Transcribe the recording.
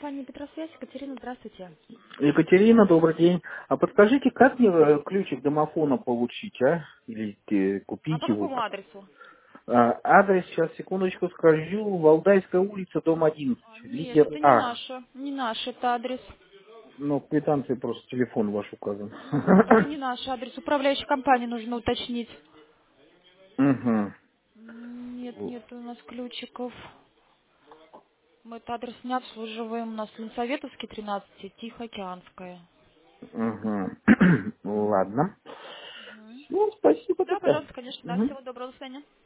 Компания Петросвязь. Екатерина, здравствуйте. Екатерина, добрый день. А подскажите, как мне ключик домофона получить, а? Или А купить по его? какому адресу? Адрес, сейчас, секундочку скажу. Валдайская улица, дом 11, Нет, литер это не А. наша. Не наш это адрес. Ну, в квитанции просто телефон ваш указан. Это не наш адрес. Управляющей компании нужно уточнить. Угу. Нет у нас ключиков. Мы этот адрес не обслуживаем. У нас Ленсоветовский, 13, Тихоокеанская. Угу. Ладно. Ну, спасибо Да, тогда. пожалуйста, конечно. Да, Мгм. всего доброго, до свидания.